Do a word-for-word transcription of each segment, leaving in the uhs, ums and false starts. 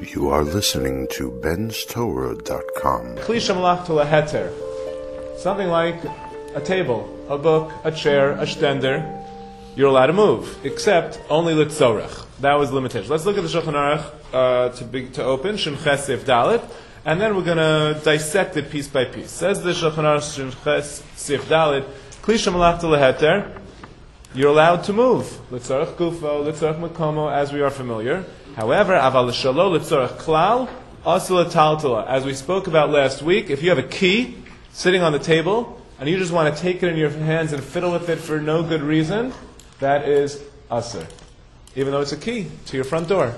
You are listening to Ben's Torah dot com. Klisha malach to laheter. Something like a table, a book, a chair, a stender. You're allowed to move, except only litzorech. That was the limitation. Let's look at the Shulchan Aruch uh, to, be, to open, Shin Ches Sif Dalet, and then we're going to dissect it piece by piece. Says the Shulchan Aruch, Shin Ches Sif Dalet, Klisha malach to laheter. You're allowed to move. Litzorech gufo, litzorech makomo, as we are familiar. However, aval shalo litzorech klal, asul taltala. As we spoke about last week, if you have a key sitting on the table and you just want to take it in your hands and fiddle with it for no good reason, that is asur, even though it's a key to your front door.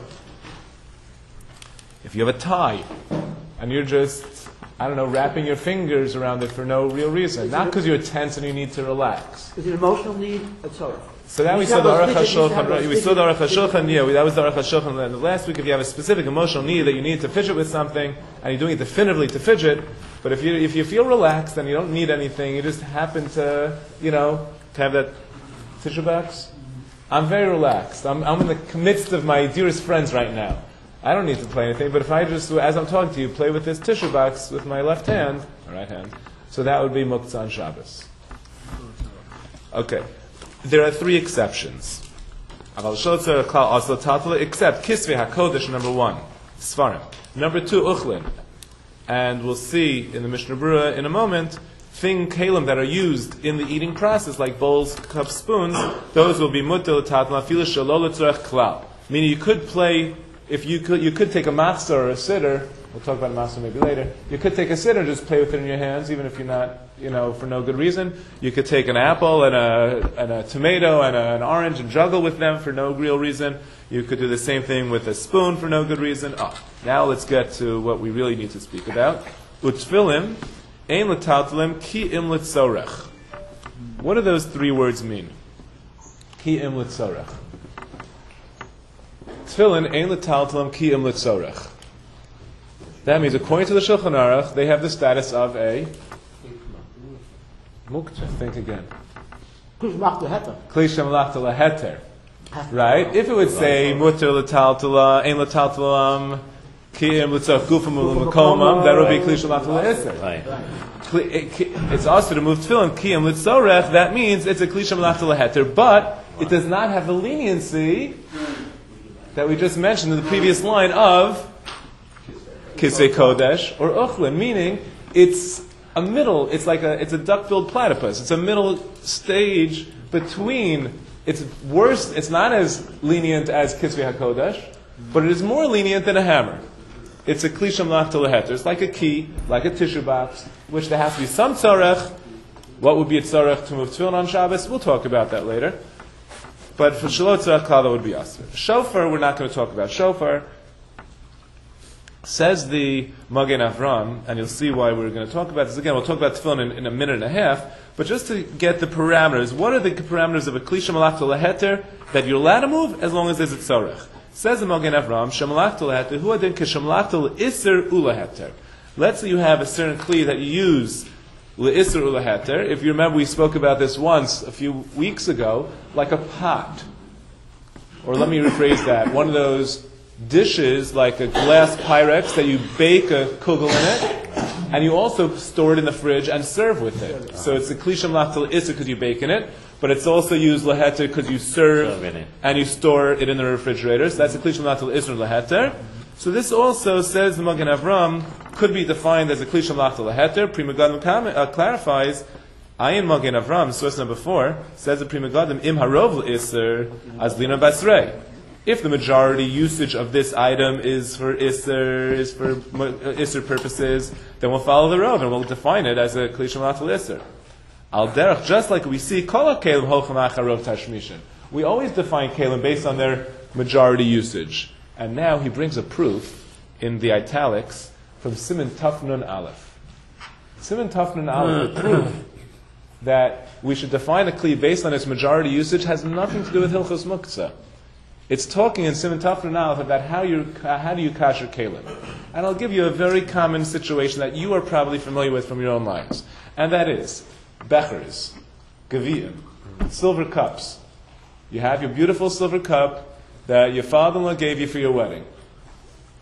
If you have a tie and you're just, I don't know, wrapping your fingers around it for no real reason, not because you're tense and you need to relax. Is it emotional need? It's all right. So now we saw the Aruch HaShulchan. We saw the Aruch HaShulchan. Yeah, that was the Aruch HaShulchan. Last week, if you have a specific emotional need that you need to fidget with something, and you're doing it definitively to fidget, but if you if you feel relaxed and you don't need anything, you just happen to, you know, to have that tissue box. I'm very relaxed. I'm I'm in the midst of my dearest friends right now. I don't need to play anything, but if I just, as I'm talking to you, play with this tissue box with my left hand, or right hand, so that would be Muktzah on Shabbos. Okay. There are three exceptions. Except Kisvei HaKodesh, number one, Sfarim. Number two, Uchlin. And we'll see in the Mishnah Berurah in a moment, thing kalim that are used in the eating process, like bowls, cups, spoons, those will be mutter l'tatla, afilu shelo l'tzorech klal. Meaning you could play, if you could, you could take a matzah or a siddur, we'll talk about a matzah maybe later, you could take a siddur and just play with it in your hands, even if you're not, you know, for no good reason. You could take an apple and a, and a tomato and a, an orange and juggle with them for no real reason. You could do the same thing with a spoon for no good reason. Oh, now let's get to what we really need to speak about. Utfilim, ein l'taltalim, ki im litzorech. What do those three words mean? Ki im litzorech. Tefillin, ein l'taltalim, ki im litzorech. That means, according to the Shulchan Aruch, they have the status of a muktzah. Think again. Klisha malach laheter. Right? If it would say mutter l'taltala, ein l'taltalam, ki'im l'tzorech gufam u'l'makomam, that would be klisha malach laheter. It's also to move tefillin, ki'im l'tzorech. That means it's a klisha malach laheter, but it does not have the leniency that we just mentioned in the previous line of Kisvei Kodesh or Uchlin, meaning it's a middle, it's like a it's a duck-billed platypus. It's a middle stage between, it's worse, it's not as lenient as Kisvei HaKodesh, but it is more lenient than a hammer. It's a Klisha malach laheter. It's like a key, like a tissue box, which there has to be some tzarech. What would be a tzarech to move tefillin on Shabbos? We'll talk about that later. But for Shelo tzarech klal, that would be asur. Shofar, we're not going to talk about shofar. Says the Magen Avram, and you'll see why we're going to talk about this again. We'll talk about tefillin in, in a minute and a half, but just to get the parameters, what are the parameters of a klisha malach laheter that you're allowed to move as long as there's a tzorech? Says the Magen Avram, shemalach laheter, hu adin keshemalach le'iser ulaheter. Let's say you have a certain kli that you use le'iser ulaheter. If you remember, we spoke about this once a few weeks ago, like a pot, or let me rephrase that, one of those dishes like a glass Pyrex that you bake a kugel in it, and you also store it in the fridge and serve with it. So it's a klisha malach l'isser because you bake in it, but it's also used laheter because you serve and you store it in the refrigerator. So that's a klisha malach l'isser laheter. So this also, says the Magen Avram, could be defined as a klisha malach laheter. Pri Megadim uh, clarifies, Ayin Magen Avram, source number four, says the Pri Megadim im harov l'isser as lina basrei. If the majority usage of this item is for Isser, is for Isser purposes, then we'll follow the road and we'll define it as a Klisha malach l'Isser. Al derech, just like we see, Kol HaKelim holchem acharov tashmishin. We always define Kelim based on their majority usage. And now he brings a proof in the italics from Siman Taf Nun Aleph. Siman Taf Nun Aleph, the proof that we should define a Kli based on its majority usage has nothing to do with Hilchos Muktzah. It's talking in Siman Taf Nun Aleph about how you how do you kasher kelim, and I'll give you a very common situation that you are probably familiar with from your own lives, and that is bechers, gaviyim, silver cups. You have your beautiful silver cup that your father-in-law gave you for your wedding.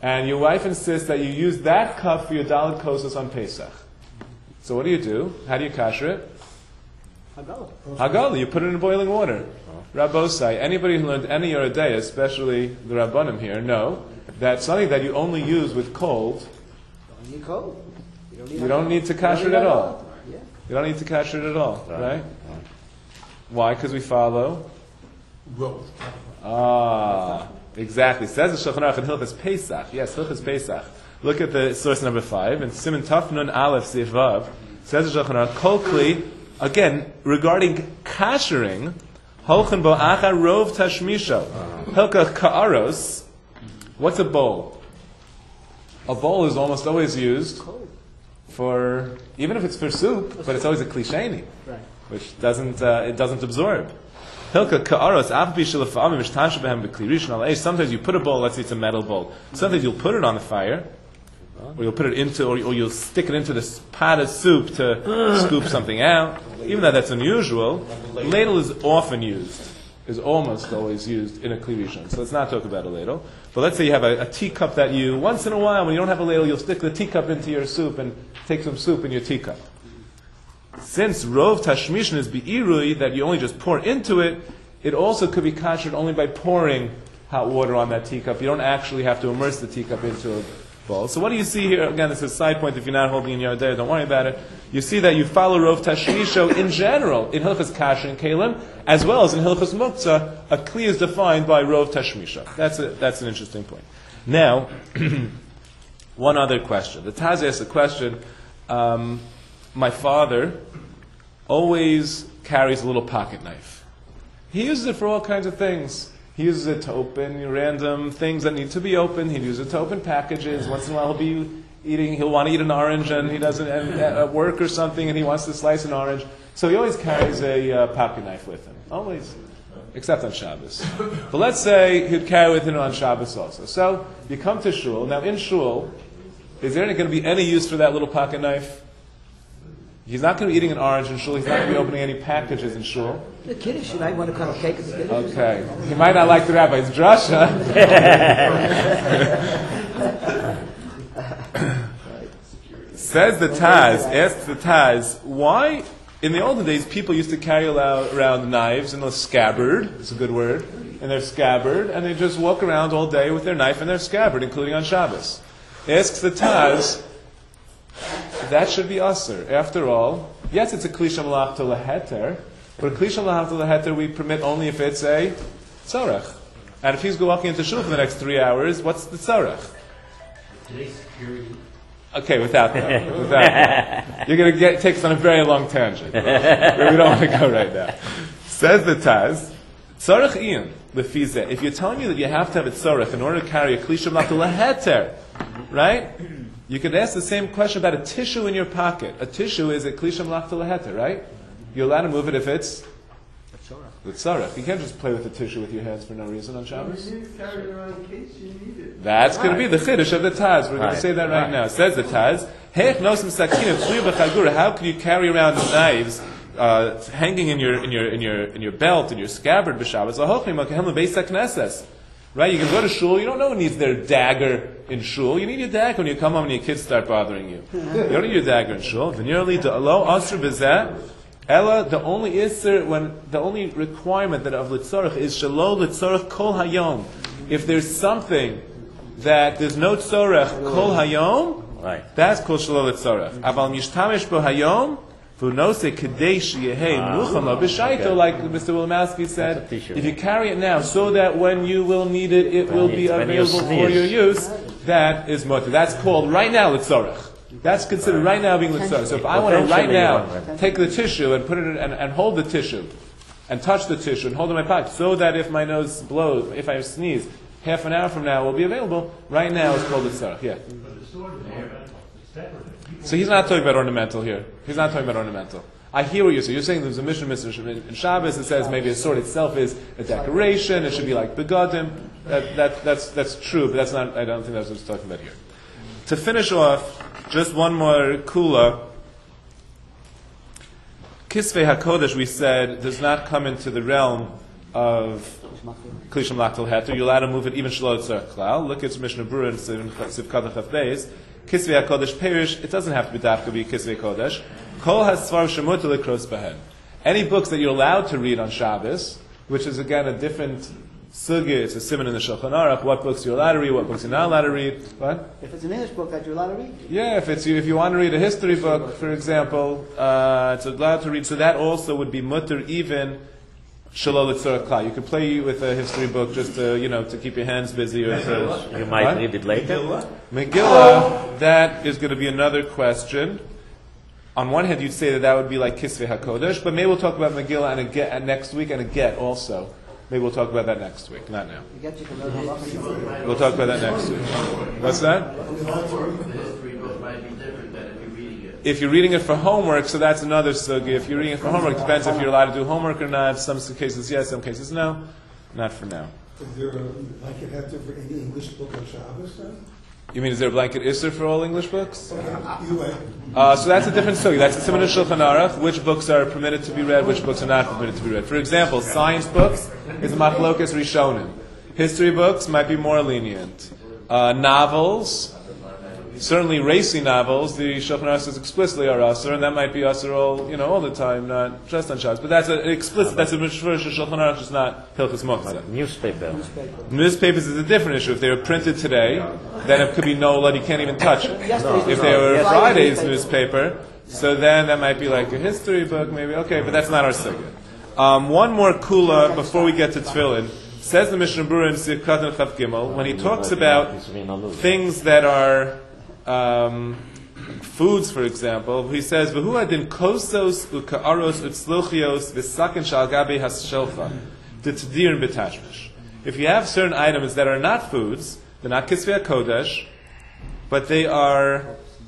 and your wife insists that you use that cup for your Dalit Kosas on Pesach. So what do you do? How do you kasher it? Hagala. Hagala, you put it in boiling water. Rabbosai, anybody who learned any Yeridei, especially the Rabbanim here, know that something that you only use with cold, You need cold. You don't need, you don't need to kasher it at all. Yeah. You don't need to kasher it at all, right? Why? Because we follow Rove. Ah, exactly. Says the Shulchan Aruch in Hilchos Pesach. Yes, Hilchos Pesach. Look at the source number five, and Siman Taf Nun Aleph Sif Vav. Says the Shulchan Aruch, Kol Kli, again, regarding kashering, Holchen Bo Acha Rov Tashmisho. Hilchah Ka'aros, what's a bowl? A bowl is almost always used for, even if it's for soup, but it's always a klisheni, Right. which doesn't, uh, it doesn't absorb. Hilka ka'aros afbi shelafa'amim mishtash behem b'kli rishon al eish. Sometimes you put a bowl, let's say it's a metal bowl. Sometimes you'll put it on the fire, or you'll put it into, or, or you'll stick it into this pot of soup to scoop something out. Even though that's unusual, ladle is often used, is almost always used in a kli rishon. So let's not talk about a ladle. But let's say you have a, a teacup that you, once in a while, when you don't have a ladle, you'll stick the teacup into your soup and take some soup in your teacup. Since Rov Tashmishin is Be'irui, that you only just pour into it, it also could be kashered only by pouring hot water on that teacup. You don't actually have to immerse the teacup into a bowl. So what do you see here? Again, this is a side point. If you're not holding in your day, don't worry about it. You see that you follow Rov Tashmisho in general, in Hilchas Kasher and Kalim, as well as in Hilchas Muktzah, a Kli is defined by Rov Tashmisho. That's, a, that's an interesting point. Now, one other question. The Taz asks a question. Um, My father always carries a little pocket knife. He uses it for all kinds of things. He uses it to open random things that need to be opened. He uses it to open packages. Once in a while he'll be eating, he'll want to eat an orange and he doesn't, and at work or something, and he wants to slice an orange. So he always carries a uh, pocket knife with him. Always. Except on Shabbos. But let's say he'd carry with him on Shabbos also. So you come to shul. Now in shul, is there going to be any use for that little pocket knife? He's not going to be eating an orange in shul. He's not going to be opening any packages in shul. The kiddush, you might want to cut a cake at the kiddush. Okay. He might not like the rabbi's drasha. Says the Taz, asks the Taz, why in the olden days people used to carry around knives in a scabbard, it's a good word, in their scabbard, and they just walk around all day with their knife in their scabbard, including on Shabbos. Asks the Taz, that should be usher. After all, yes, it's a klisha malach to leheter, but a klisha malach to leheter we permit only if it's a tzarech. And if he's walking into shul for the next three hours, what's the tzarech? Today's security. Okay, without that. Without that. You're going to get take us on a very long tangent. Where we don't want to go right now. Says the Taz, tzarech ian lefizeh. If you're telling me that you have to have a tzarech in order to carry a klisha malach to leheter, right? You could ask the same question about a tissue in your pocket. A tissue is a klisha malach to leheter, right? You're allowed to move it if it's with tzarech. You can't just play with the tissue with your hands for no reason on Shabbos. You need to carry it around in case you need it. That's going to be the chiddush of the Taz. We're going Right. to say that right, Right. now. Says the Taz, Heich nosim sakinim tluya b'chagura. How can you carry around knives uh, hanging in your in your in your in your belt in your scabbard b'Shabbos? Ahochim akahem lebeis hakneses. Right? You can go to shul. You don't know who needs their dagger in shul. You need your dagger when you come home and your kids start bothering you. You don't need your dagger in shul. V'nirli de'alo asr b'zeh. Ella, the only isser, when the only requirement that of litzorach is shelo litzorach kol hayom. If there's something that there's no tzorach kol hayom, Right. that's called shelo litzorach. Aval mishtamish bo hayom v'nose kedei sheyehei mucham lo b'shaito, like Mister Wilmowski said. That's a tissue. If you carry it now, so that when you will need it, it will be When you available for sneeze. your use. That is mutter. That's called right now litzorach. That's considered right now being litzorach. So if I want to right Potentially now you want- take the tissue and put it in, and, and hold the tissue, and touch the tissue and hold it in my pocket, so that if my nose blows, if I sneeze, half an hour from now it will be available. Right now it's called litzorach. Yeah. So he's not talking about ornamental here. He's not talking about ornamental. I hear what you're saying. You're saying there's a mission in Shabbos that says maybe a sword itself is a decoration. It should be like begadim. That, that, that's, that's true, but that's not, I don't think that's what he's talking about here. To finish off, just one more kula. Kisvei HaKodesh, we said, does not come into the realm of Klisham Laktal Heter, you're allowed to move it even Shalot Tzarech Klal. Look at Mishnah Berurah and Siv Kadach Chaf Beis. Kisvei HaKodesh Perish, it doesn't have to be Dafka be Kisvei Kodesh. Kol has Svar Shemut Lekros Behen. Any books that you're allowed to read on Shabbos, which is again a different sugya, it's a simon in the Shulchan Aruch, what books you're allowed to read, what books you're not allowed to read. What? If it's an English book that you're allowed to read. Yeah, if it's if you want to read a history book, for example, uh, it's allowed to read. So that also would be mutter even Shalol Tzorach Klal. You could play with a history book just to, you know, to keep your hands busy. Or to, you might what? read it later. Megillah? Megillah, that is going to be another question. On one hand, you'd say that that would be like Kisvei HaKodesh, but maybe we'll talk about Megillah and a get and next week and a get also. Maybe we'll talk about that next week, not now. You get you can learn halacha. We'll talk about that next week. What's that? The history book might be different than if you're reading it. If you're reading it for homework, so that's another sugya. If you're reading it for homework, it depends if you're allowed to do homework or not. Some cases yes, some cases no. Not for now. Is there a blanket heter for any English book on Shabbos then? You mean, is there a blanket Isser for all English books? Either way. Uh, so that's a different sugya. That's a simon Shulchan Aruch. Which books are permitted to be read, which books are not permitted to be read. For example, science books is a machlokas rishonim. History books might be more lenient. Uh, novels, certainly racy novels, the Shulchan Aruch says explicitly are asur, and that might be asur all, you know, all the time, not just on Shabbos. But that's an explicit, that's a mishvur Shulchan Aruch, just not Hilchos Moktzah. Newspaper. Newspapers is a different issue. If they were printed today, then it could be no blood, you can't even touch it. If they were Friday's newspaper, so then that might be like a history book, maybe. Okay, but that's not our sugya. Um, one more kula before we get to Tefillin. Says the Mishnah Berurah in Siv and Chaf Gimel, when he talks about things that are um, foods, for example, he says, "V'hu adin kosos u'ka'aros u'tzluchios v'sakin shal gabi hasshelcha d'tdir b'tashmish." If you have certain items that are not foods, they're not Kisvei HaKodesh, but they are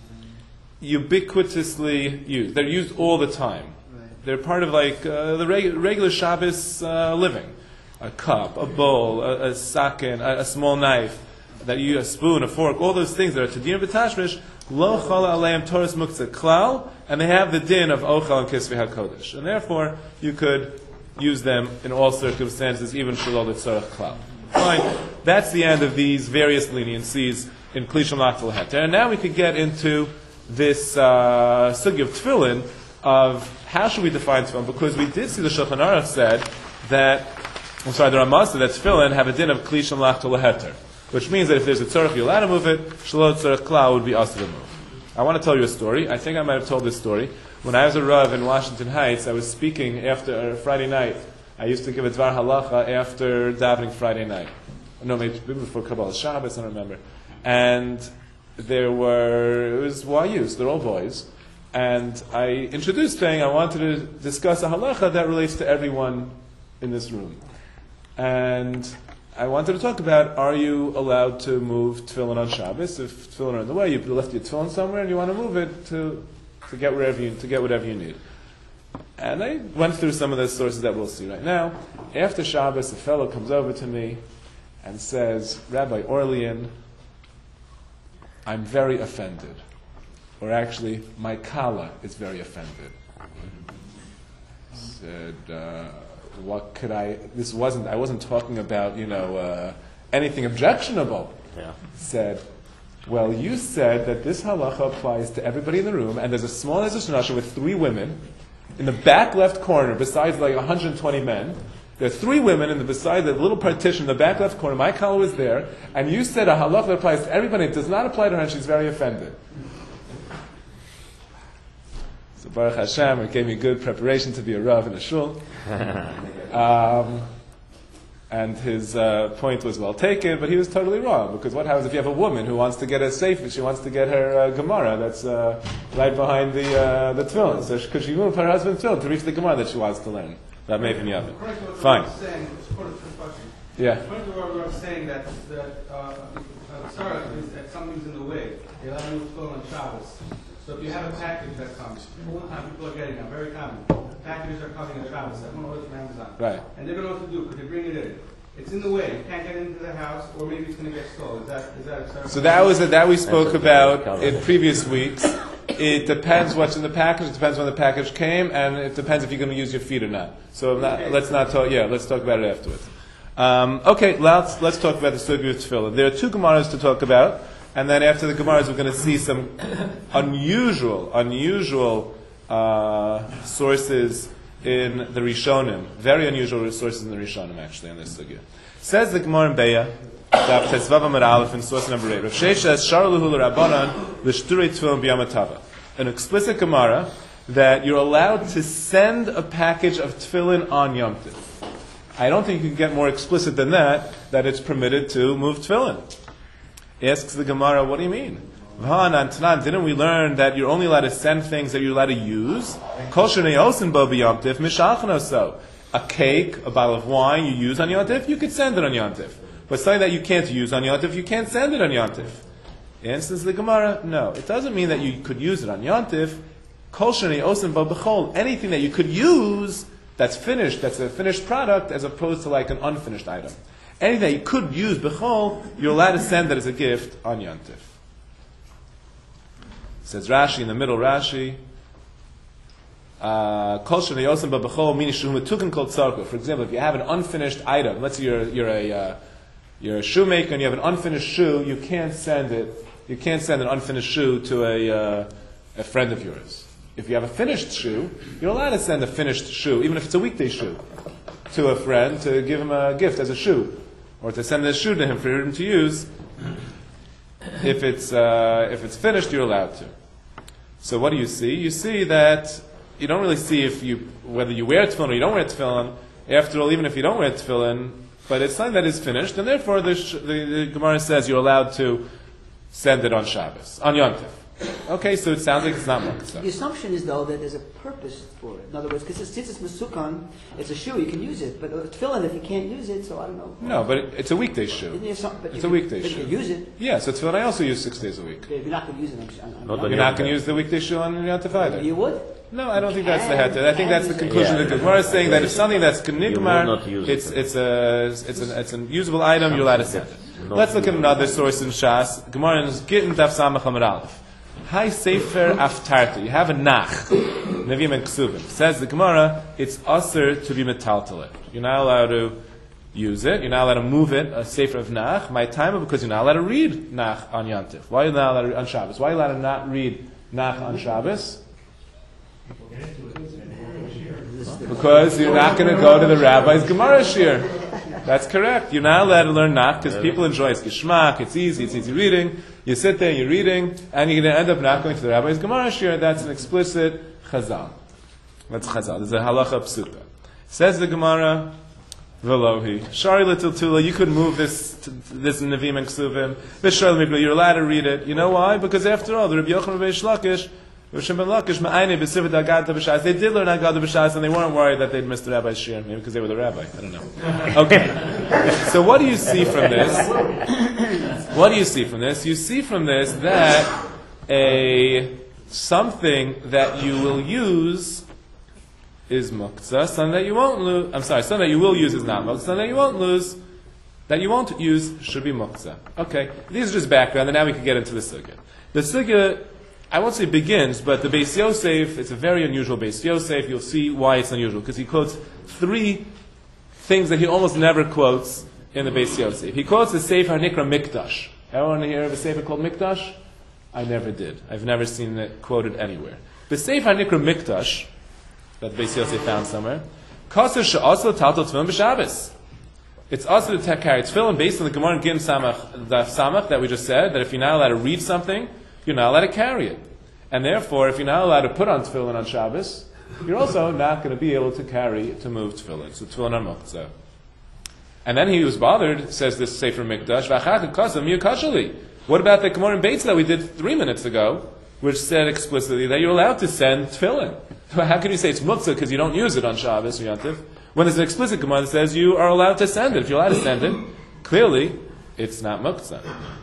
ubiquitously used. They're used all the time. They're part of like uh, the reg- regular Shabbos uh, living. A cup, a bowl, a, a sakin, a, a small knife, that you a spoon, a fork, all those things that are Tadir B'Tashmish, lo chala aleim Torah muktzah klal, and they have the din of ochel and Kisvei HaKodesh. And therefore, you could use them in all circumstances, even shalol tzorach klal. Fine. That's the end of these various leniencies in Klisham Laktal Heter. And now we could get into this uh, sugya of Tefillin, of how should we define Tefillin? Because we did see the Shulchan Aruch said that, I'm sorry, the Ramah said that Tefillin have a din of Klisham Laktal Heter, which means that if there's a tzorach, you're allowed to move it, shalot tzorach klal would be asur to move. I want to tell you a story. I think I might have told this story. When I was a Rav in Washington Heights, I was speaking after uh, Friday night. I used to give a Dvar Halacha after davening Friday night. No, maybe before Kabbalah Shabbos, I don't remember. And there were, it was Y Us, they're all boys. And I introduced saying I wanted to discuss a halacha that relates to everyone in this room. And I wanted to talk about, are you allowed to move tefillin on Shabbos? If tefillin are in the way, you left your tefillin somewhere and you want to move it to, to get wherever you, to get whatever you need. And I went through some of the sources that we'll see right now. After Shabbos, a fellow comes over to me and says, Rabbi Orlean, I'm very offended. Or actually, my kala is very offended. I said, uh, what could I, this wasn't, I wasn't talking about, you know, uh, anything objectionable. Yeah. Said, well, you said that this halacha applies to everybody in the room, and there's a small Ezra with three women, in the back left corner, besides like one hundred twenty men, there are three women in the beside the little partition in the back left corner. My kala was there, and you said a halacha that applies to everybody. It does not apply to her, and she's very offended. So Baruch Hashem, it gave me good preparation to be a Rav in a shul. um, and his uh, point was well taken, but he was totally wrong, because what happens if you have a woman who wants to get a sefer, she wants to get her uh, Gemara that's uh, right behind the uh, the tefillin. So she, could she move her husband's tefillin to reach the Gemara that she wants to learn? That may be Yavin. Fine. Yeah. According to what we're saying, that that uh, sorry, is that something's in the way. They allow you to go on Shabbos. So if you have a package that comes, all the time people are getting them, very common. Packages are coming on Shabbos. Everyone orders from Amazon. Right. And they don't know what to do. Could they bring it in? It's in the way. You can't get into the house, or maybe it's going to get stolen. Is that is that a So that was a, that we spoke about in previous weeks. It depends what's in the package. It depends when the package came, and it depends if you're going to use your feet or not. So not, let's not talk. Yeah, let's talk about it afterwards. Um, okay, let's let's talk about the sugya of tefillin. There are two gemaras to talk about, and then after the gemaras, we're going to see some unusual, unusual uh, sources in the Rishonim. Very unusual sources in the Rishonim, actually, on this sugya. Says the Gemara in Beya, Daf Tesvav Amud Aleph in source number eight. Rav Sheish says, Sharaluhu l'Rabbanan l'shturei tefillin b'yom HaTava. An explicit Gemara that you're allowed to send a package of tefillin on Yom Tov. I don't think you can get more explicit than that, that it's permitted to move tefillin. Asks the Gemara, what do you mean? V'han and Tanan, didn't we learn that you're only allowed to send things that you're allowed to use? Kol shenei osin bo b'yom tov mishachan oso. A cake, a bottle of wine you use on Yom Tov, you could send it on Yom Tov. But something that you can't use on Yom Tov, you can't send it on Yom Tov. Answers the Gemara, no. It doesn't mean that you could use it on Yom Tov. Kol shenei osin bo b'chol. Anything that you could use that's finished, that's a finished product, as opposed to like an unfinished item. Anything that you could use b'chol, you're allowed to send that as a gift on Yom Tov. Says Rashi in the middle, Rashi, Kol shenei osin bo b'chol meaning shu metuken kol tzarko. For example, if you have an unfinished item, let's say you're, you're a uh, you're a shoemaker and you have an unfinished shoe, you can't send it. You can't send an unfinished shoe to a uh, a friend of yours. If you have a finished shoe, you're allowed to send a finished shoe, even if it's a weekday shoe, to a friend to give him a gift as a shoe, or to send a shoe to him for him to use. If it's uh, if it's finished, you're allowed to. So what do you see? You see that you don't really see if you whether you wear tefillin or you don't wear tefillin. After all, even if you don't wear tefillin, but it's something that is finished, and therefore the, the, the Gemara says you're allowed to send it on Shabbos, on Yom Tov. Okay, so it sounds like it's not muktzah. The assumption is, though, that there's a purpose for it. In other words, because since it's Masukan, it's a shoe, you can use it. But uh, tefillin, if you can't use it, so I don't know. No, but it, it's a weekday shoe. Isn't there some- but It's you a can- weekday but shoe. you can use it. Yeah, so tefillin I also use six days a week. If you're not going to use it, I'm, I'm, Not I'm on You're not going to use the weekday shoe on Yom Tov either. You would? No, I don't think that's the heter. I think that's the conclusion. Yeah. The Gemara is saying that if something that's You will knigmar, not use it's it. it's a it's an it's an usable item. You're allowed to send it. Not Let's look at usable. another source in Shas. Gemara is Gittin Daf Samach Amud Aleph. Hi Sefer Aftarta. You have a nach, Nevi'im and Ksuvim. Says the Gemara, it's usher to be metaltalit. You're not allowed to use it. You're not allowed to move it. A Sefer of nach. My time because you're not allowed to read nach on Yom Tov. Why are you not allowed to read on Shabbos? Why are you allowed to not read nach on Shabbos? Because you're not going to go to the rabbi's Gemara shir. That's correct. You're not allowed to learn nach because people enjoy it. It's geschmack, it's easy, it's easy reading. You sit there, you're reading, and you're going to end up not going to the rabbi's Gemara shir. That's an explicit chazal. That's chazal. There's a halacha psuta. Says the Gemara, Velohi. Shari l'tiltula, you could move this to, this in Nevi'im and Ksuvim. This Shari l'mikra, you're allowed to read it. You know why? Because after all, the Rabbi Yochanan Reish Lakish, Rav Shimon Lakish, Ma'ayne b'sivit agad b'shas. They did learn agad b'shas, and they weren't worried that they'd missed the rabbi's shir, maybe because they were the rabbi. I don't know. Okay. So what do you see from this? What do you see from this? You see from this that a something that you will use is muktzah, something that you won't lose. I'm sorry, something that you will use is not muktzah, something that you won't lose, that you won't use should be muktzah. Okay, these are just background, and now we can get into the sugya. The sugya, I won't say begins, but the Beis Yosef, it's a very unusual Beis Yosef. You'll see why it's unusual, because he quotes three things that he almost never quotes in the Beis Yosef. He quotes the Sefer Nikra Mikdash. Everyone hear of a Sefer called Mikdash? I never did. I've never seen it quoted anywhere. The Sefer Nikra Mikdash, that Beis Yosef found somewhere, Kasser she'asla taltal tefillin b'Shabbos. It's also to carry tefillin based on the Gemara Gim Samach, the Samach that we just said, that if you're not allowed to read something, you're not allowed to carry it. And therefore, if you're not allowed to put on tefillin on Shabbos, you're also not going to be able to carry, to move tefillin. So tefillin are muktzah. And then he was bothered, says this Sefer Mikdash, V'achach kasam yukashali. What about the Gemara in Beitza that we did three minutes ago, which said explicitly that you're allowed to send tefillin? How can you say it's muktzah because you don't use it on Shabbos or Yom Tov, when there's an explicit Gemara that says you are allowed to send it? If you're allowed to send it, clearly it's not muktzah.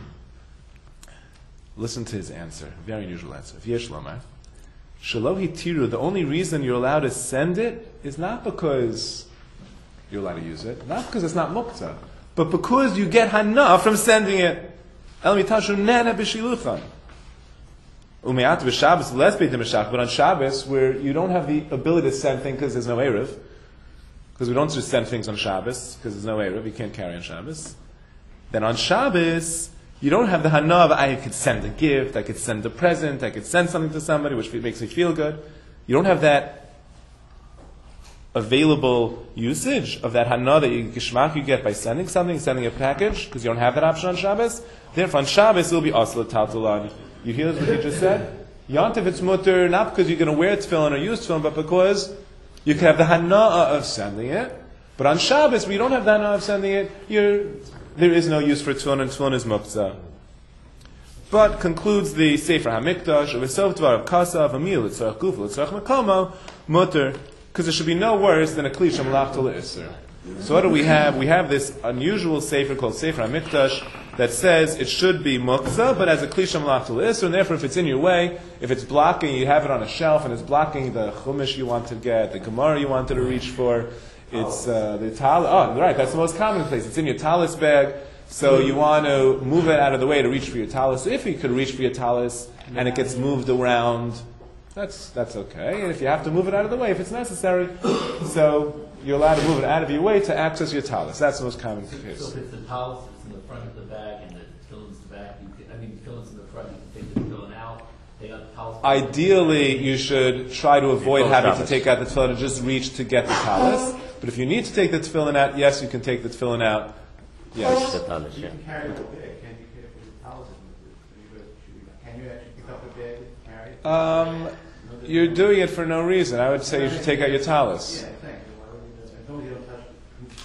Listen to his answer. Very unusual answer. V'yesh lomar. Shalohi tiru, the only reason you're allowed to send it is not because you're allowed to use it, not because it's not muktzah, but because you get hana from sending it. El mitashu nana b'shiluchan. Umeat b'Shabbos less beit meshach, but on Shabbos where you don't have the ability to send things because there's no erev, because we don't just send things on Shabbos because there's no erev, you can't carry on Shabbos. Then on Shabbos you don't have the hana of I could send a gift, I could send a present, I could send something to somebody which makes me feel good. You don't have that available usage of that hana that you geshmak you get by sending something, sending a package, because you don't have that option on Shabbos. Therefore, on Shabbos it will be asla taltulan. You hear what he just said? Yontif it's mutter not because you're going to wear tefillin or use tefillin, but because you can have the hana of sending it. But on Shabbos, we don't have the hana of sending it. You're, there is no use for tefillin, and tefillin is muktzah. But concludes the Sefer HaMikdash of Esof Dvar of Kasa of Amil Yitzrach Guf Yitzrach Makomo mutter. Because it should be no worse than a klisha malach to l'isser. So what do we have? We have this unusual sefer called Sefer HaMikdash that says it should be muktzah, but as a klisha malach to l'isser, and therefore if it's in your way, if it's blocking, you have it on a shelf and it's blocking the chumash you want to get, the gemara you wanted to reach for, it's uh, the tal. Oh, right, that's the most common place. It's in your talis bag, so you want to move it out of the way to reach for your talis. So if you could reach for your talis and it gets moved around, That's that's okay. And if you have to move it out of the way, if it's necessary, so you're allowed to move it out of your way to access your talis. That's the most common case. So if it's the talis, it's in the front of the bag, and the tefillin's the back. You can, I mean, the tefillin's in the front. You can take the tefillin out. Take out the talis. Ideally, you should try to avoid Before having Shabbos. to take out the tefillin and just reach to get the talis. But if you need to take the tefillin out, yes, you can take the tefillin out. Yes. The talis, yeah. Carry the bag, can't you carry the towels? Can you actually pick up the bag and carry it? Um, you're doing it for no reason. I would say you should take out your talis. Yeah, thank you. Why would you do that? I told you don't touch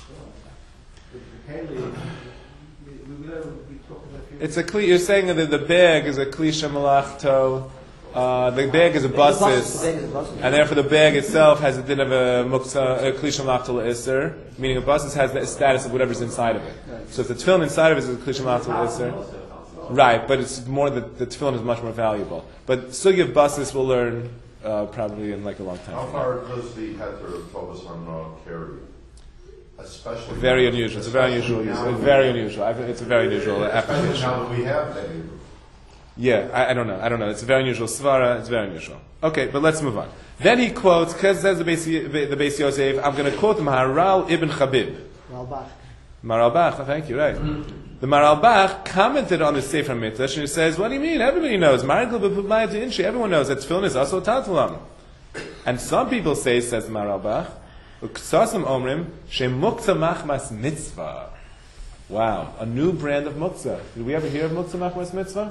the Kaylee, we, we, we, we talked about It's a kli. You're saying that the bag is a klisha malachto. Uh, the bag is a basis, and therefore the bag itself has a din of a muktzah, a klisha malachto l'isser, meaning a basis has the status of whatever's inside of it. So if the tefillin inside of it is a klisha malachto l'isser, right? But it's more that the tefillin is much more valuable. But sugi of basis we'll learn uh, probably in like a long time. How far does the heter focus on uh, carry? Especially Very unusual. It's a very unusual use. It's very unusual. I think It's a very unusual Especially application. now that we have that. Yeah, I, I don't know. I don't know. It's a very unusual svara. It's very unusual. Okay, but let's move on. Then he quotes, because says the Beis the Beis Yosef, I'm going to quote the Maharal Ibn Chabib. Ralbach. Maharal Bach, thank you, right. The Maharal Bach commented on the Sefer HaMikdash, and he says, what do you mean? Everybody knows. Everyone knows that tefillin is also tatlam. And some people say, says the Maharal Bach, Uksasam omrim, shemuktzah machmas mitzvah. Wow, a new brand of muktzah. Did we ever hear of muktzah machmas mitzvah?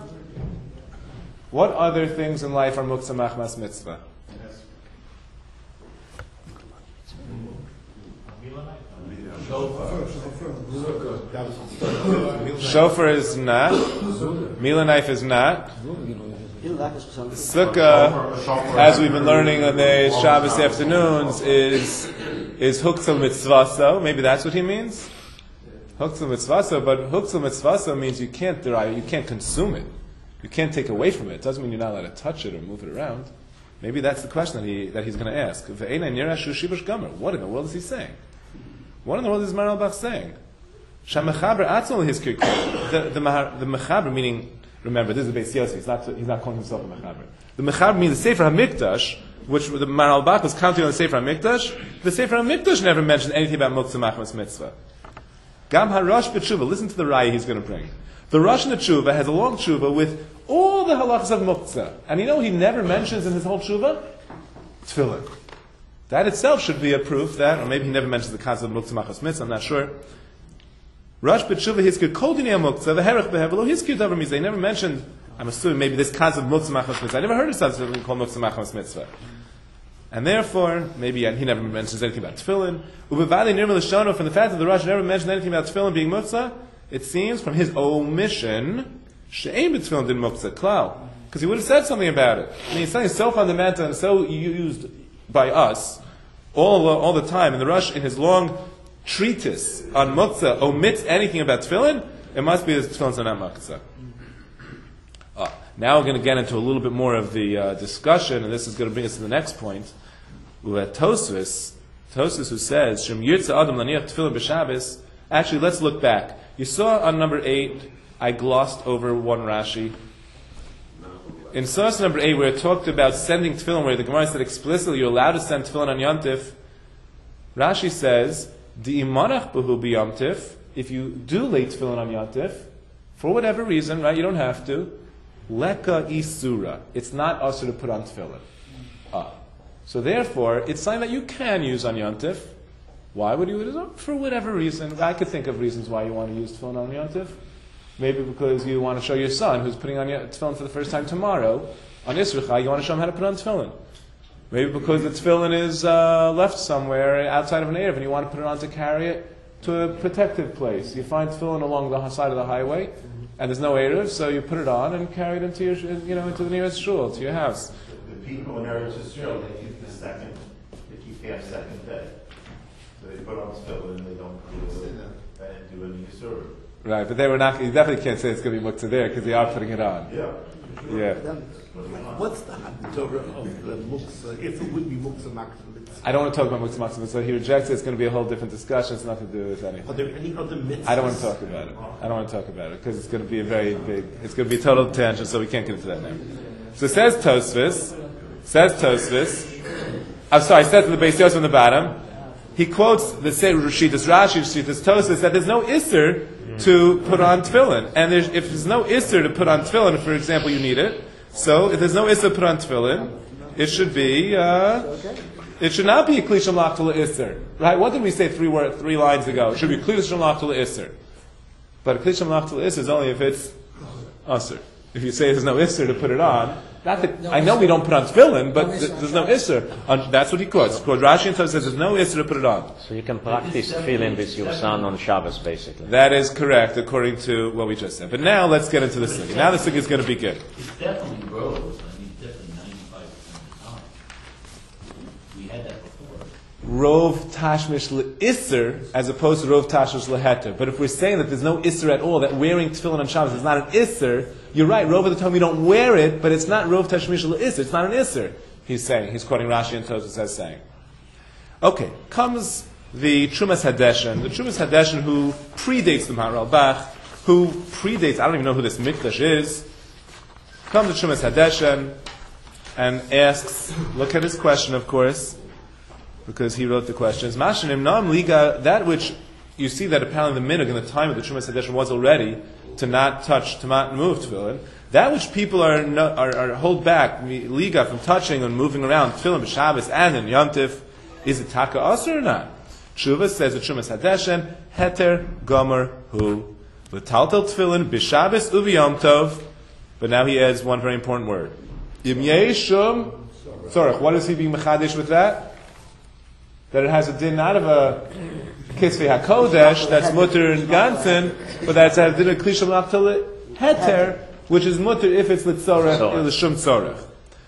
What other things in life are muktzah machmas mitzvah? Shofar is not. Mila knife is not. Sukkah, as we've been learning on the Shabbos afternoons, is is huktzah mitzvaso. Maybe that's what he means. Huktzah mitzvaso, but huktzah mitzvaso means you can't derive, you can't consume it. You can't take away from it. It doesn't mean you're not allowed to touch it or move it around. Maybe that's the question that he that he's going to ask. What in the world is he saying? What in the world is Maharal Bach saying? Shamechaber atzol hiskir the the the mechaber meaning. Remember, this is the Beis Yosef. He's not he's not calling himself a mechaber. The mechaber means the Sefer HaMikdash, which the Maharal Bach was counting on the Sefer HaMikdash. The Sefer HaMikdash never mentioned anything about muktzah machmas mitzvah. Gam harosh b'tshuva. Listen to the raya he's going to bring. The Rosh in the tshuva has a long tshuva with all the halachas of muktzah, and you know he never mentions in his whole tshuva tefillin. That itself should be a proof that, or maybe he never mentions the concept of muktzah machmas mitzvah. I'm not sure. Rosh b'tshuva hiskir kol dinei muktzah v'herach behevelo hiskir davar mizeh. He never mentioned. I'm assuming maybe this concept of muktzah machmas mitzvah. I never heard of something called muktzah machmas mitzvah. And therefore, maybe he never mentions anything about tefillin. Ubevali nirmal l'shono, from the fact that the Rosh never mentioned anything about tefillin being muktzah, it seems from his omission, she'ein b'tefillin din muktzah klal, because he would have said something about it. I mean, it's something so fundamental and so used by us all all the time. And the Rosh, in his long treatise on muktzah, omits anything about tefillin. It must be that tefillin is not muktzah. Uh, now we're going to get into a little bit more of the uh, discussion, and this is going to bring us to the next point. With Tosfos, Tosfos who says, Shem yirtza adam laniach tefillin b'Shabbos. Actually, let's look back. You saw on number eight, I glossed over one Rashi. in source number eight, where it talked about sending tefillin, where the Gemara said explicitly you're allowed to send tefillin on Yontif, Rashi says, "Di imanach b'hu b'yontif." If you do lay tefillin on Yontif, for whatever reason, right? You don't have to. Leka isura. It's not also to put on tefillin. Ah. So therefore, it's something that you can use on Yontif. Why would you use it? For whatever reason. I could think of reasons why you want to use tefillin on Yontif. Maybe because you want to show your son, who's putting on tefillin for the first time tomorrow, on Yisrochai, you want to show him how to put on tefillin. Maybe because the tefillin is uh, left somewhere outside of an Erev, and you want to put it on to carry it to a protected place. You find tefillin along the side of the highway, and there's no Erev, so you put it on and carry it into your, you know, into the nearest shul, to your house. The people in Eretz Yisrael, they keep the second, they keep half second day. So they put on tefillin and they don't do it, and do any yisur. Right, but they were not. You definitely can't say it's going to be muktzah there because they are putting it on. Yeah. Yeah. What's the Torah of the muktzah? If it would be muktzah makzah, I don't want to talk about muktzah makzah, so he rejects it. It's going to be a whole different discussion. It's nothing to do with are anything. there any other mitzvahs? I don't want to talk about it. I don't want to talk about it because it's going to be a very big. It's going to be a total tangent, so we can't get into that now. So says Tosfos. Says Tosfos. I'm sorry. Says to the Beis Yosef on the bottom. He quotes the Shitas Rashi, Shitas Tosfos that there's no isser to put on tefillin, and there's, if there's no isser to put on tefillin, for example, you need it. So if there's no isser to put on tefillin, it should be. Uh, it should not be a klisham lachtul isser, right? What did we say three word, three lines ago? It should be klisham lachtul isser, but a klisham lachtul isser is only if it's usser. If you say there's no isser to put it on. Not that, I know we don't put on tefillin, but th- there's no isser. On, that's what he quotes. Quote Rashi and Tosfos says there's no isser to put it on. So you can practice tefillin with your son on Shabbos, basically. That is correct, according to what we just said. But now let's get into the sugi. Now the sugi is going to be good. It's definitely grows, I mean, definitely ninety-five percent of the time. We had that before. Rov tashmish le'isser as opposed to rov tashmish leheter. But if we're saying that there's no isser at all, that wearing tefillin on Shabbos is not an isser, you're right, rov of the time we don't wear it, but it's not rov tashmish le'isser, it's not an isser. He's saying, he's quoting Rashi and Tosfos as saying. Okay, comes the Trumas Hadeshen, the Trumas Hadeshen who predates the Maharal Bach, who predates, I don't even know who this Mikdash is, comes the Trumas Hadeshen and asks, look at his question of course, because he wrote the questions. Mashanim Nam Liga, that which you see that apparently the minhag in the time of the Trumas Hadeshen was already to not touch, to not move tefillin. That which people are, no, are, are hold back Liga from touching and moving around tefillin b'Shabbos and in Yontif, is it taka asur or not? Tshuva says the Trumas Hadeshen heter gomer hu l'taltel tefillin b'Shabbos u'v'Yom Tov. But now he adds one very important word. Im yeshum sorach. What is he being mechadish with that? That it has a din not of a kisvei hakodesh that's mutter and ganzen, but that's a din of klisham lachtel heter, which is mutter if it's litzorach l'shum tzorach.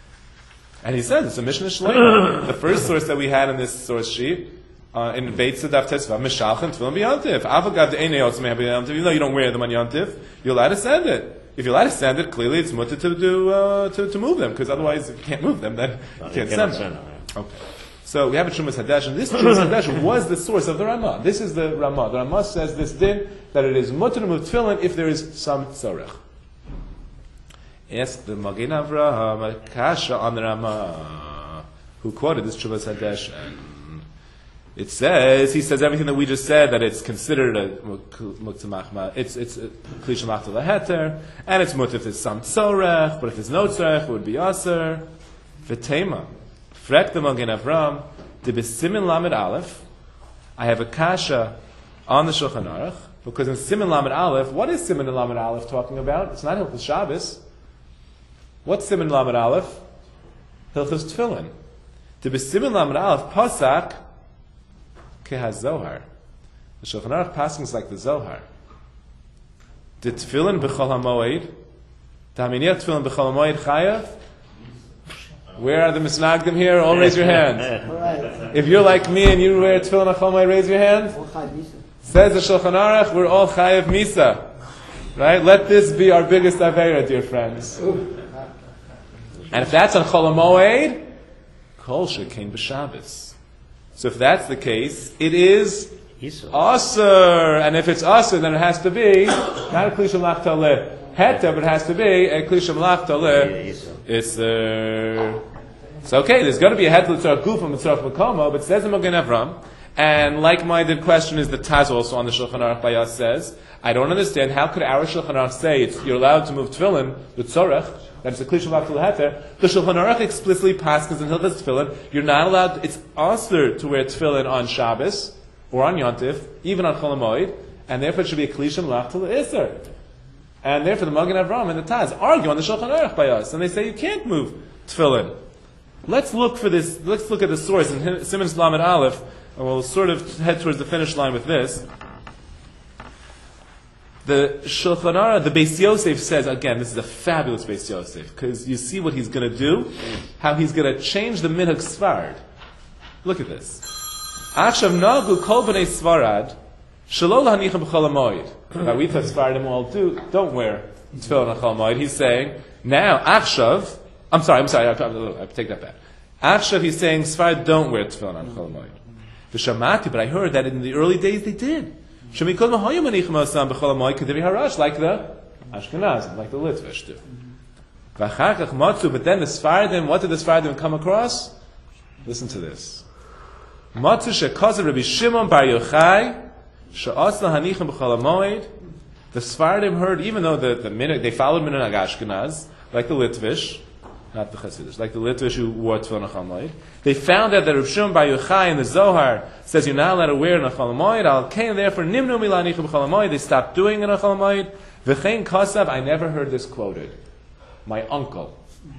And he says it's a Mishnah Shlema. The first source that we had in this source sheet uh, in Beit Tzedaf Tesvav Mishalchem Tefillin B'Yontif. Avagav de'enei otzmei b'Yontif. Even though you don't wear them on Yontif, you're allowed to send it. If you're allowed to send it, clearly it's mutter to do uh, to, to move them, because otherwise if you can't move them, then you can't send them. Okay. So we have a Trumas Hadeshen. This Trumas Hadeshen was the source of the Ramah. This is the Ramah. The Ramah says this din that it is mutter to move tefillin if there is some tzorech. Ask the Magen Avraham a kasha on the Ramah, who quoted this Trumas Hadeshen. It says, he says everything that we just said, that it's considered a muktzah machma, it's it's klisha machta laheter, and it's mut if there's some tzorech, but if there's no tzorech, it would be aser. V'tema, frek the Magen Avraham, de b'simin lamed aleph, I have a kasha on the Shulchan Aruch, because in simin lamed aleph, what is simin lamed aleph talking about? It's not Hilchos Shabbos. What's simin lamed aleph? Hilchos Tefillin. De b'simin lamed aleph, pasak, Zohar. The Shulchan Aruch passing like the Zohar. The tefillin b'chol hamoed, the haminiyah tefillin b'chol hamoed chayav. Where are the misnagdim here? All raise your hand. If you're like me and you wear tefillin b'chol hamoed, raise your hand. Says the Shulchan Aruch, we're all chayav misa. Right? Let this be our biggest aveira, dear friends. And if that's on chol hamoed, kol shekein b'Shabbos. So if that's the case, it is Isur. Asur, and if it's asur, then it has to be not a klisham lachta le heta, but it has to be a klisham lachta le isur. So okay, there's got to be a het l'tzarach gufa mitzarach l'koma, but says the Magen Avram, and like-minded question is the Taz also on the Shulchan Aruch Bayas says, I don't understand how could our Shulchan Aruch say it's, you're allowed to move tefillin l'tzarach, that it's a klisham lachta le heter. The Shulchan Aruch explicitly passes in Hilchas tefillin, you're not allowed. It's asur to wear tefillin on Shabbos or on Yontif, even on Chol HaMoed, and therefore it should be a klisham lachta le'isur. And therefore the Magen Avram and the Taz argue on the Shulchan Aruch by us, and they say you can't move tefillin. Let's look for this. Let's look at the source in Siman Lamed Aleph, and we'll sort of head towards the finish line with this. The Shulchan Aruch, the Beis Yosef says again, this is a fabulous Beis Yosef because you see what he's going to do, how he's going to change the minhag Sfarad. Look at this. Akshav nagu kol b'nei Svarad shalol hanicham b'chol hamoed. Now we thought Sfaradim all do don't wear tefillin on Chol Hamoed. He's saying now Akshav. I'm sorry. I'm sorry. I, I take that back. Akshav. He's saying Sfarad don't wear tefillin on Chol Hamoed. V'shamati, but I heard that in the early days they did. Shemikol mahoyim hanicham osam b'chol hamoed k'divrei harash, like the Ashkenazim, like the Litvish do. V'achar kach matzu, but then the Sfaradim. What did the Sfaradim come across? Listen to this. Matzu shekazav Rabbi Shimon Bar Yochai she'asla hanicham b'chol hamoed. The Sfaradim heard, even though the the minhag they followed minhag Ashkenaz, like the Litvish, not the Chassidish, like the Litvish who wore tefillin on Chol Hamoed. They found out that Rabbi Shimon Bar Yochai in the Zohar says you're not allowed to wear it on Chol Hamoed. Al kain, therefore nimnu milanicham b'chol hamoed. They stopped doing it on Chol Hamoed. V'chein kasav. I never heard this quoted. My uncle,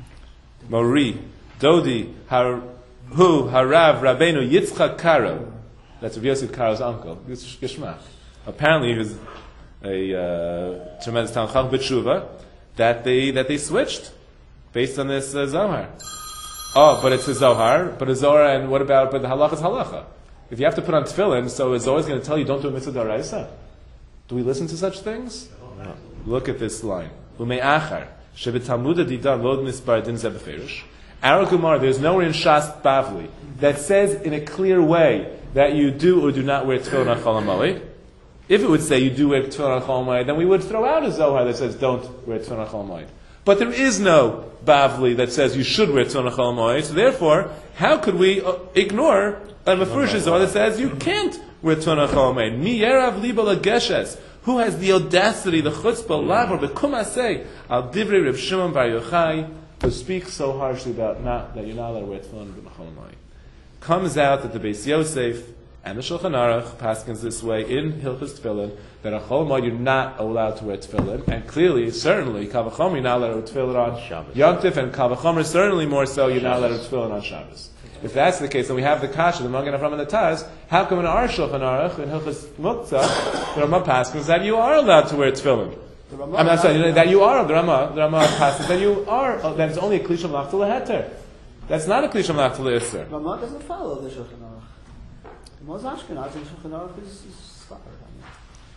Mori, Dodi, Har, who Harav Rabbeinu Yitzchak Karo. That's Rabbi Yosef Karo's uncle. Gishma. Apparently, he was a uh, tremendous Talmid Chacham b'tshuva that they that they switched based on this uh, Zohar. Oh, but it's a Zohar, but a Zohar, and what about, but the halacha is halacha. If you have to put on tefillin, so is always going to tell you don't do a mitzvah d'oraisa. Do we listen to such things? No. Look at this line. Umei achar, shebetalmuda didan lod misbar din zebeferish. Our Gemara, there's nowhere in Shas Bavli that says in a clear way that you do or do not wear tefillin on Chol Hamoed. If it would say you do wear tefillin on Chol Hamoed, then we would throw out a Zohar that says don't wear tefillin on Chol Hamoed. But there is no Bavli that says you should wear tefillin on Chol Hamoed. So therefore, how could we uh, ignore a Mefurish Zohar that says you can't wear tefillin on Chol Hamoed? Mi yerav libo lageshes. Who has the audacity, the chutzpah, lavar, b'kumasei, al divrei Reb Shimon Bar Yochai, to speak so harshly about not that you're not allowed to wear tefillin on Chol Hamoed? Comes out that the Beis Yosef and the Shulchan Aruch paskins this way in Hilchos Tefillin that on Chol Hamoed you're not allowed to wear tefillin, and clearly, certainly, Kal V'chomer you're not allowed to wear tefillin on Shabbos. Yom Tov, and Kal V'chomer certainly more so you're not allowed to tefillin on Shabbos. If that's the case, then we have the Kasha, the Magen Avram and the Taz. How come in our Shulchan Aruch in Hilchos Muktzah the Rama paskins that you are allowed to wear tefillin? I'm not saying that you are the Rama. The Rama paskins that you are. Oh, that is only a klisham lachta leheter. That's not a klisham lachta leisur. Rama doesn't follow the Shulchan Aruch. The most Ashkenaz and Shulchan Aruch is, is Sfar. I mean,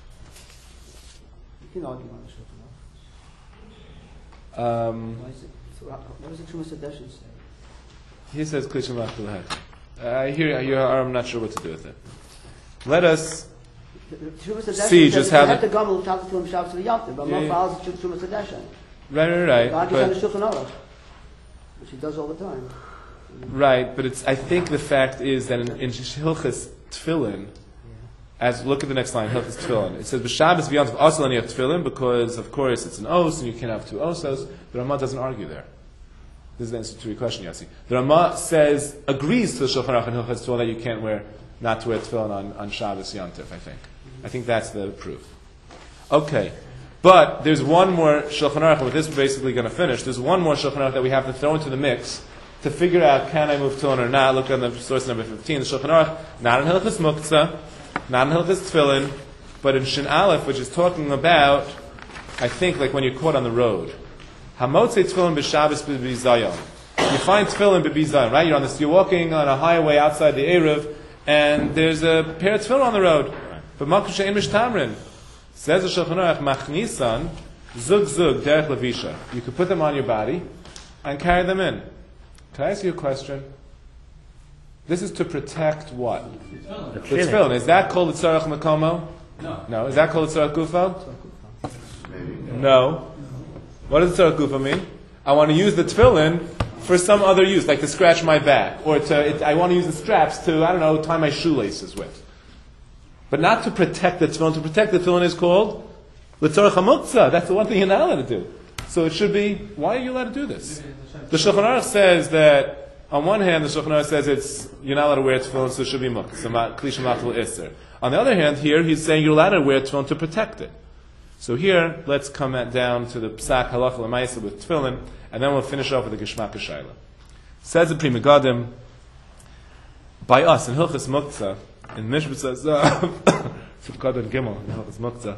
you can argue on the Shulchan Aruch. Um, Why is it? So, what does the Trumas Adeshin say? he says klisham lachta leheter. I hear you. I'm not sure what to do with it. Let us The- the Trumas Adeshin see says just you how have the to gomel Shabbos to him Shabbos to the Yom Tov. Rama Yeah, yeah. follows the Trumas Adeshin. right, right, He right. argues on the But, Shulchan Aruch, which he does all the time. right, but it's. I think the fact is that in, in Hilchos Tefillin, as look at the next line, Hilchos Tefillin, it says b'Shabbos v'Yom Tov also you have Tefillin because of course it's an os and you can't have two osos. The Rama doesn't argue there. This is the answer to your question, Yossi. The Rama says agrees to the Shulchan Aruch and Hilchos Tefillin that you can't wear not to wear Tefillin on, on Shabbos Yom Tov. I think. I think that's the proof. Okay. But there's one more Shulchan Aruch, and with this we're basically going to finish. There's one more Shulchan Aruch that we have to throw into the mix to figure out can I move tefillin or not. Look on the source number fifteen, the Shulchan Aruch, not in Hilchos Muktzah, not in Hilchos Tefillin, but in Shin Aleph, which is talking about, I think, like when you're caught on the road. Hamotzei tefillin b'Shabbos b'bizayon. You find tefillin b'bizayon, right? You're on this, you're walking on a highway outside the Eruv, and there's a pair of tefillin on the road. But Makom she'ein mishtamrin. Says the Shulchan Aruch, machnisan, zug zug, derech levisha. You could put them on your body and carry them in. Can I ask you a question? This is to protect what? Tefillin. The tefillin. Is that called the tzarech makomo? No. No. Is that called the tzarech gufo? Maybe. No. What does tzarech gufo mean? I want to use the tefillin for some other use, like to scratch my back, or to it, I want to use the straps to, I don't know, tie my shoelaces with. But not to protect the tefillin. To protect the tefillin is called l'tzarech hamuktzah. That's the one thing you're not allowed to do. So it should be, why are you allowed to do this? The Shulchan Aruch says that, on one hand, the Shulchan Aruch says it's, you're not allowed to wear tefillin, so it should be muktzah, kli shemachal iser. On the other hand, here he's saying you're allowed to wear tefillin to protect it. So here, let's come at, down to the psak halacha l'maisa with tefillin, and then we'll finish off with the Geshmak HaShayla. Says the Pri Megadim, by us, in Hilchas Muktzah, in Mishpat Zazav, Sivkad Gimel, in Hilchas Muktzah,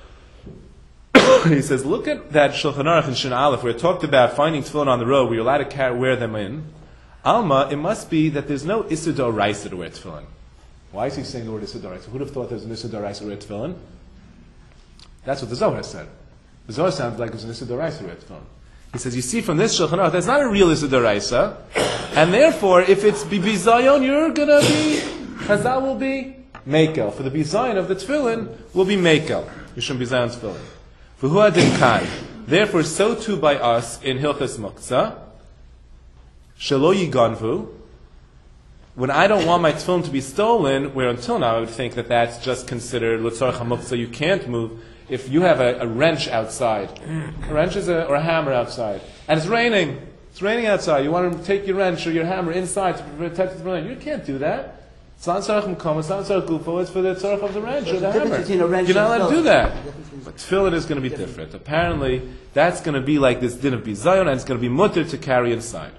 he says, look at that Shulchan Aruch in Shin Aleph, where it talked about finding tefillin on the road, where you're allowed to carry, wear them in. Alma, it must be that there's no Issur D'Oraisa to wear tefillin. Why is he saying the word Issur D'Oraisa? Who would have thought there was an Issur D'Oraisa to wear tefillin? That's what the Zohar said. The Zohar sounds like it was an Issur D'Oraisa to wear tefillin. He says, you see from this Shulchan Aruch, that's not a real Issur D'Oraisa, and therefore, if it's Bizayon, you're gonna be, Chazal will be Mekel. For the Bizayon of the tefillin, will be Mekel. You shouldn't Bizayon tefillin. V'hu adin kan. Therefore, so too by us in Hilchas Muktzah, Shelo yiganvu, when I don't want my tefillin to be stolen, where until now I would think that that's just considered l'tzarech hamuktzah, you can't move. If you have a, a wrench outside, a wrench is a, or a hammer outside, and it's raining, it's raining outside, you want to take your wrench or your hammer inside to protect it from rain, you can't do that. It's not tzarech mkom, it's not tzarech gufo, it's for the tzarech of the wrench or the hammer. You're not allowed to do that. But tefillin is going to be different. Apparently, that's going to be like this din of bizayon, and it's going to be mutter to carry inside.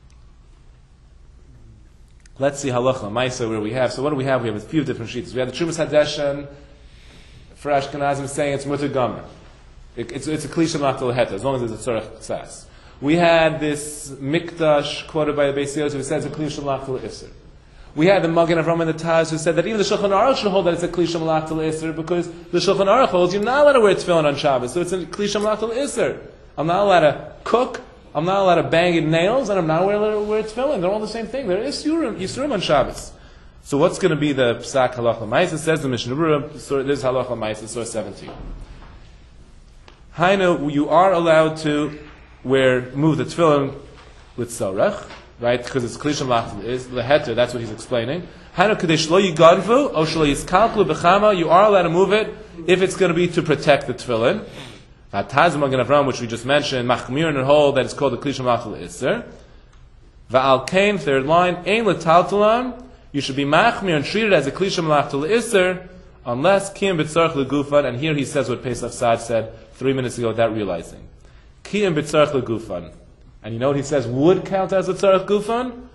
Let's see halacha ma'isa where we have. So what do we have? We have a few different sheets. We have the Trumas Hadeshen for Ashkenazim saying it's mutter gomer. It, it's, it's a klisha ma'atal heta, as long as it's a tzarech ksas. We had this mikdash quoted by the Beis Yosef who says it's a klisha ma'atal iser. We had the Magen Avraham and the Taz who said that even the Shulchan Aruch should hold that it's a klisha ma'atal iser because the Shulchan Aruch holds you're not allowed to wear tefillin on Shabbos, so it's a klisha ma'atal iser. I'm not allowed to cook. I'm not allowed to bang in nails, and I'm not allowed to wear tefillin. They're all the same thing. They're Yisurim, Yisurim on Shabbos. So what's going to be the Psak Halacha Ma'isa? Says the Mishnah Berurah, this is Halacha Ma'isa, Surah seventeen. Hainu, you are allowed to wear, move the tefillin with Tzorech, right? Because it's Klisham Lachel is Leheter, that's what he's explaining. Hainu Kadesh Lo Yigadvu, O Shlo Yiskalklu B'chama, you are allowed to move it if it's going to be to protect the tefillin. Taz Magen Avraham, which we just mentioned, Machmir and hold that it's called the Klisham Lachel Iser. Va'al Kain, third line, Ein L'taltalam, you should be Machmir and treat it as a Klisham Lachel Iser, unless Kiyam B'tzarech L'gufan, and here he says what Pesach Sad said three minutes ago without realizing. Kiyam B'tzarech L'gufan. And you know what he says would count as a Tzarech Gufan?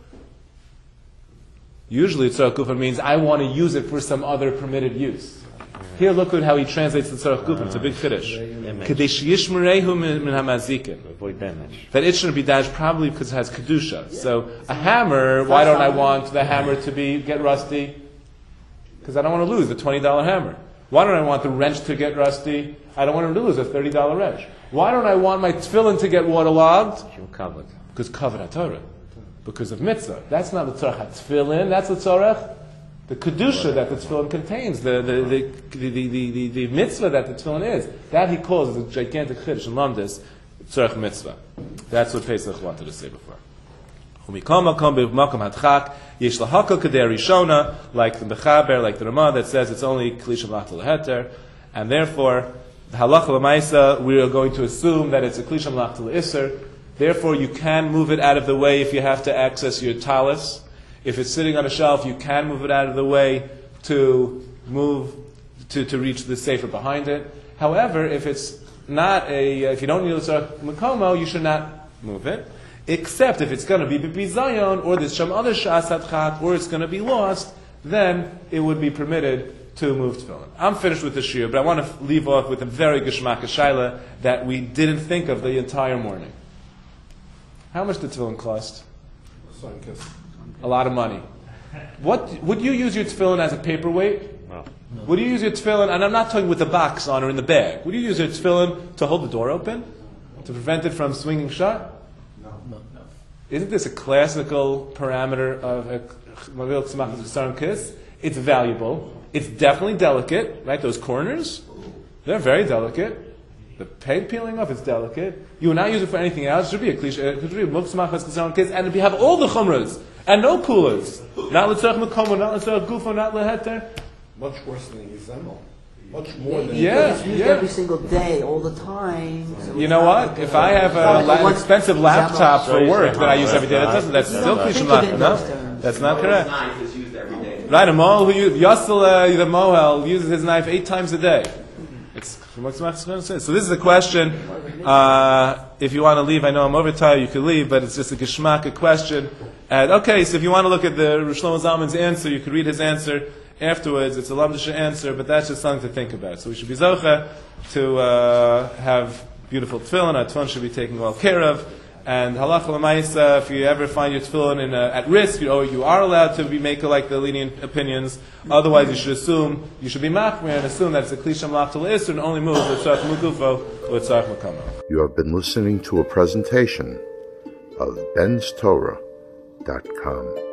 Usually Tzarech Gufan means I want to use it for some other permitted use. Here, look at how he translates the Tzarech Gufan. It's a big chiddush. Kadesh yishmerehu min hamazikin. Avoid damage. That it shouldn't be damaged probably because it has kedusha. So a hammer, why don't I want the hammer to be get rusty? Because I don't want to lose the twenty dollar hammer. Why don't I want the wrench to get rusty? I don't want him to lose a thirty dollar wrench. Why don't I want my tefillin to get waterlogged? Covered. Because covered HaTorah. Because of mitzvah. That's not the tzarech HaTefillin, that's the tzarech the kedusha that the tefillin contains, the the the, the, the, the, the mitzvah that the tefillin is. That he calls a gigantic chiddush and lamdas, tzarech mitzvah. That's what Pesach wanted to say before. Like the Mechaber, like the Ramah that says it's only Klisham Lachel Heter, and therefore the Halacha L'Maisa we are going to assume that it's a Klisham Lachel Iser. Therefore, you can move it out of the way if you have to access your talis. If it's sitting on a shelf, you can move it out of the way to move to, to reach the safer behind it. However, if it's not a, if you don't need a makomo, you should not move it. Except if it's going to be bizayon, or there's some other shas hadchat, or it's going to be lost, then it would be permitted to move tefillin. I'm finished with the shir, but I want to leave off with a very geshmak shaila that we didn't think of the entire morning. How much did tefillin cost? A lot of money. What would you use your tefillin as a paperweight? No. No. Would you use your tefillin, and I'm not talking with the box on or in the bag, would you use your tefillin to hold the door open? To prevent it from swinging shut? No. No. isn't this a classical parameter of a Mavil Tzmach Chesaron Kiss? It's valuable. It's definitely delicate, right? Those corners, they're very delicate. The peg peeling off is delicate. You would not use it for anything else. It should be a cliche. It should be a Tzmach Chesaron Kiss, and if you have all the chumras and no coolers, not l'tzorach mekomo, not l'tzorach gufo, not leheter. Much worse than a Yizemel. Much more than Yeah, It's used yeah. every single day, all the time. So You it's know not what? like If I have a, not like an one- expensive laptop for work that I use every day, that doesn't. That's You still don't kli think of it shemach. in No, those terms. that's not correct. Knife is used every day. Right, a mohel who uses Yossel, uh, the mohel uses his knife eight times a day. It's so this is the question. Uh, if you want to leave, I know I'm over time. You can leave, but it's just a geschmack question. And okay, so if you want to look at the Rosh Shlomo Zalman's answer, you could read his answer afterwards. It's a lamdisha answer, but that's just something to think about. So we should be zocha to uh, have beautiful tefillin. Our tefillin should be taken well care of. And halacha l'maisa, if you ever find your tefillin in a, at risk, you, or you are allowed to be maker like the lenient opinions. Otherwise, you should assume you should be machmir and assume that it's a klisham lachtal isur and only move l'tzarch mugufo l'tzarch makamo. You have been listening to a presentation of bens torah dot com.